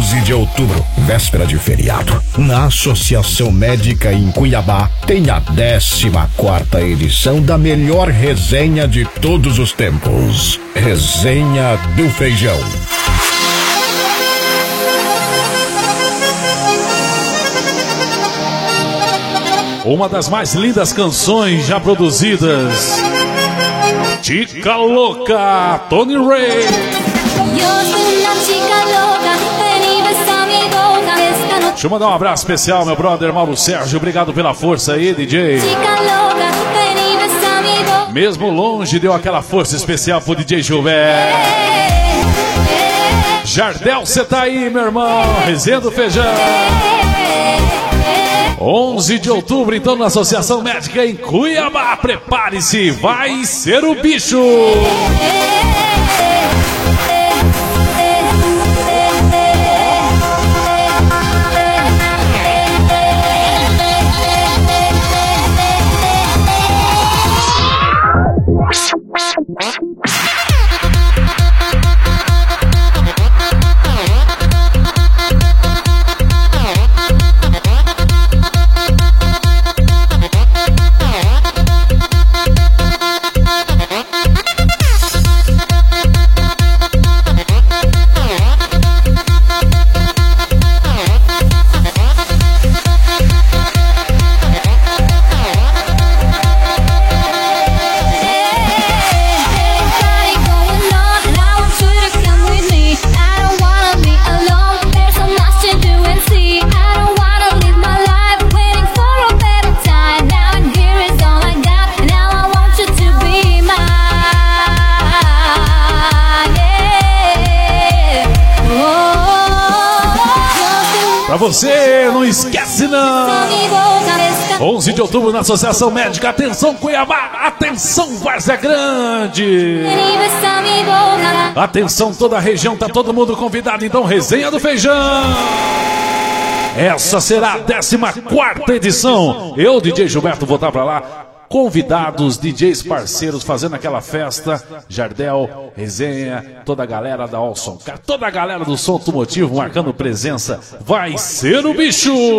11 de outubro, véspera de feriado, na Associação Médica em Cuiabá, tem a 14ª edição da melhor resenha de todos os tempos. Resenha do Feijão. Uma das mais lindas canções já produzidas. Chica Louca, Tony Ray. Deixa eu mandar um abraço especial, meu brother Mauro Sérgio. Obrigado pela força aí, DJ. Mesmo longe, deu aquela força especial pro DJ Gilberto. Jardel, você tá aí, meu irmão. Resenha do Feijão. 11 de outubro, então, na Associação Médica em Cuiabá. Prepare-se, vai ser o bicho. Você não esquece não. 11 de outubro na Associação Médica. Atenção Cuiabá, atenção Várzea Grande, atenção toda a região, tá todo mundo convidado. Então Resenha do Feijão, essa será a 14ª edição. Eu, DJ Gilberto, vou estar pra lá. Convidados, DJs parceiros fazendo aquela festa. Jardel, Resenha, toda a galera da Olson, toda a galera do Som Automotivo marcando presença. Vai ser o bicho!